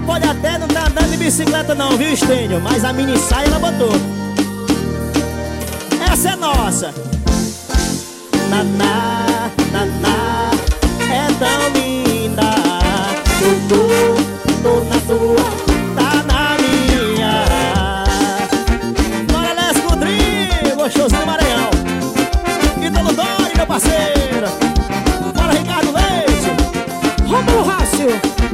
pode até não tá andando de bicicleta não, viu, Estênio? Mas a mini saia ela botou. Essa é nossa. Naná, naná, é tão linda. Tô na tua, tá na minha. Bora, Les Cudrinho, gostosinho do Maranhão. Ítalo Dori, meu parceiro. Bora, Ricardo Leite. Rômulo Rácio.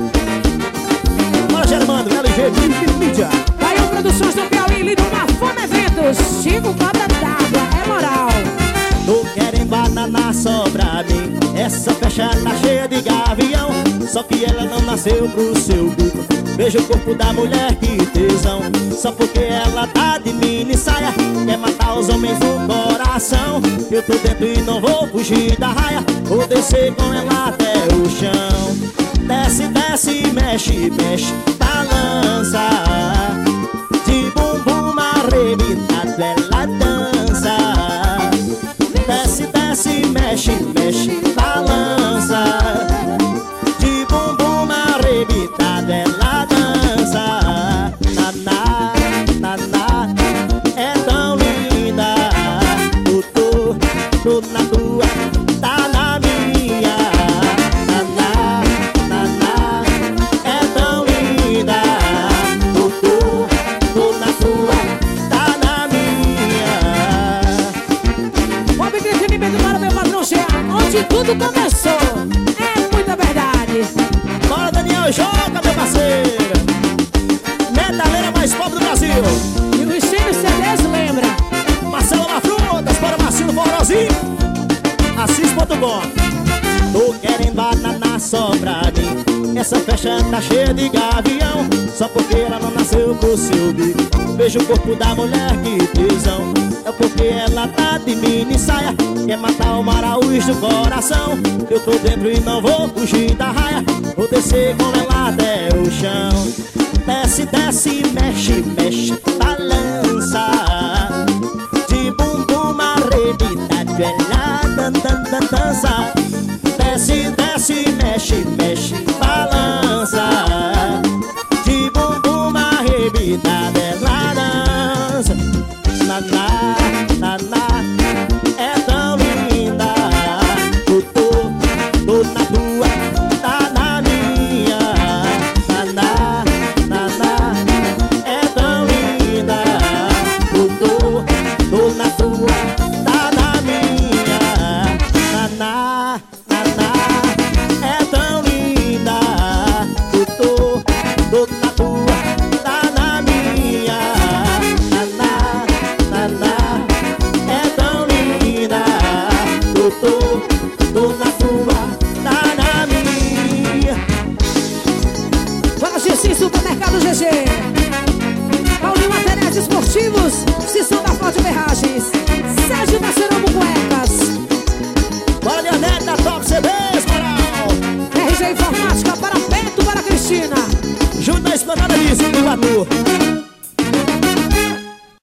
Bora, Germando, LG, mídia. Baião Produções do Piauí, Lido Mafona Eventos. Chico Cobra d'Água, é moral. Tô querendo banana só pra mim. Essa festa tá cheia de gavião. Só que ela não nasceu pro seu bico. Veja o corpo da mulher, que tesão. Só porque ela tá de mini saia, quer matar os homens no coração. Eu tô dentro e não vou fugir da raia. Vou descer com ela até o chão. Desce, desce, mexe, mexe, balança. De bumbum arrebitado ela dança. Desce, desce, mexe, mexe, balança. De bumbum arrebitado ela dança. Naná, naná, é tão linda. Tô na tua, tá na minha. Naná, naná, é tão linda. Tô na tua, tá na minha. Bob Entretenimento para o meu patrão Jean, onde tudo começou. É muita verdade. Bora, Daniel, joga, meu parceiro. Metaleira mais pobre do Brasil. E o Estênio CDs lembra. Marcelo Mafrutas, para Marcinho Forrozinho. Assis.com. Tô querendo banana só pra mim. Essa festa tá cheia de gavião. Só porque ela não nasceu pro seu bico. Veja o corpo da mulher, que tesão. É porque ela tá de mini saia, quer matar o Maraúz do coração. Eu tô dentro e não vou fugir da raia. Vou descer com ela até o chão. Desce, desce, mexe, mexe, balança. De bumbum arrebitado ela dança. Desce, desce, mexe, mexe, balança. De bumbum arrebitado ela dança. Naná, naná, é tão linda. Tô na tua, tá na minha. Naná, naná, é tão linda. Tô na tua, tá na minha. Naná, naná, é tão linda. Tô na tua, tá na minha. Naná, naná, é tão linda. Tô na tua, tá na minha. Fala, GC, Supermercado GG. Paulinho Materiais Esportivos, Cissão da Forte Ferragens. Sérgio da Cerambo Cuecas. Bora, Leonete da Top CDs, moral. RG Informática para Beto, para Cristina. Junto da Esplanada Liso, do Iguatu.